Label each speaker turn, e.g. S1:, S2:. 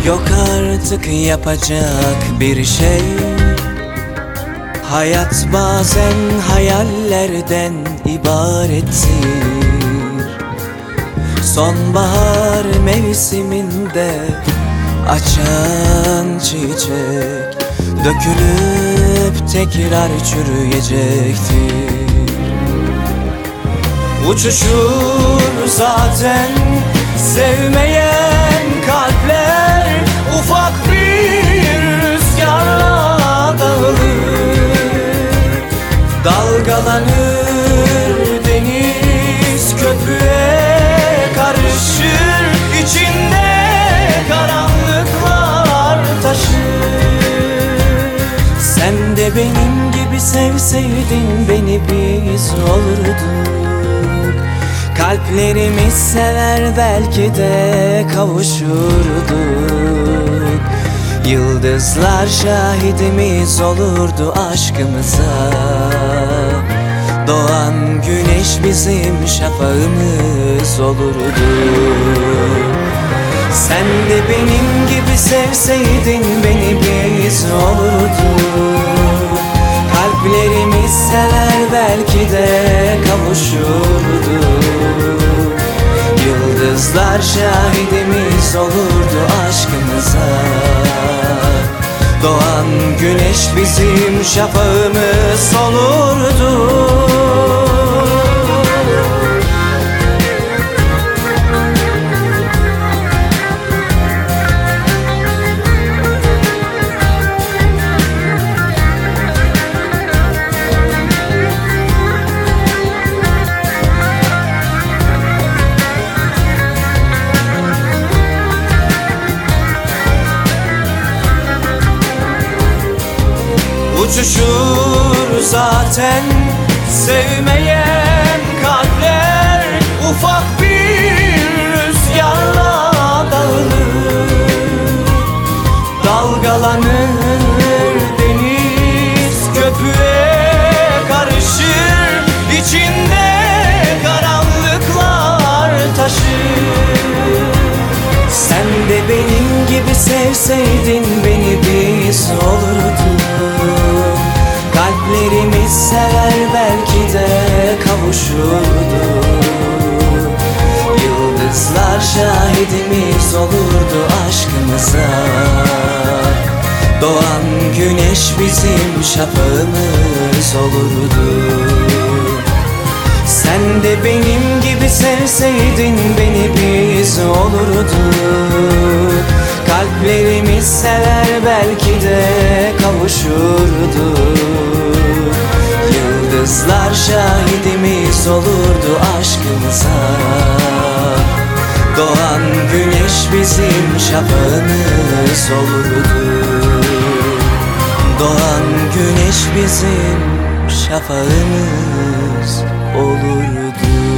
S1: Yok artık yapacak bir şey. Hayat bazen hayallerden ibarettir. Sonbahar mevsiminde açan çiçek dökülüp tekrar çürüyecektir. Uçuşur zaten sevmeyen kalpler, ufak bir rüzgarla dağılır. Dalgalanır deniz, köpüğe karışır, içinde karanlıklar taşır. Sen de benim gibi sevseydin beni, biz olurduk. Kalplerimiz sever, belki de kavuşurduk. Yıldızlar şahidimiz olurdu aşkımıza. Doğan güneş bizim şafağımız olurdu. Sen de benim gibi sevseydin beni, biz olurduk. Kalplerimiz sever, belki de kavuşurduk. Yıldızlar şahidimiz olurdu aşkımıza. Doğan güneş bizim şafağımız olurdu. Uçuşur zaten sevmeyen kalpler, ufak bir rüzgarla dağılır. Dalgalanır deniz, köpüğe karışır, içinde karanlıklar taşır. Sen de benim gibi sevseydin beni, biz olurduk. Kalplerimiz sever, belki de kavuşurduk. Yıldızlar şahidimiz olurdu aşkımıza. Doğan güneş bizim şafağımız olurdu. Sen de benim gibi sevseydin beni, biz olurduk. Kalplerimiz sever, belki de kavuşurduk. Yıldızlar şahidimiz olurdu aşkımıza. Doğan güneş bizim şafağımız olurdu. Doğan güneş bizim şafağımız olurdu.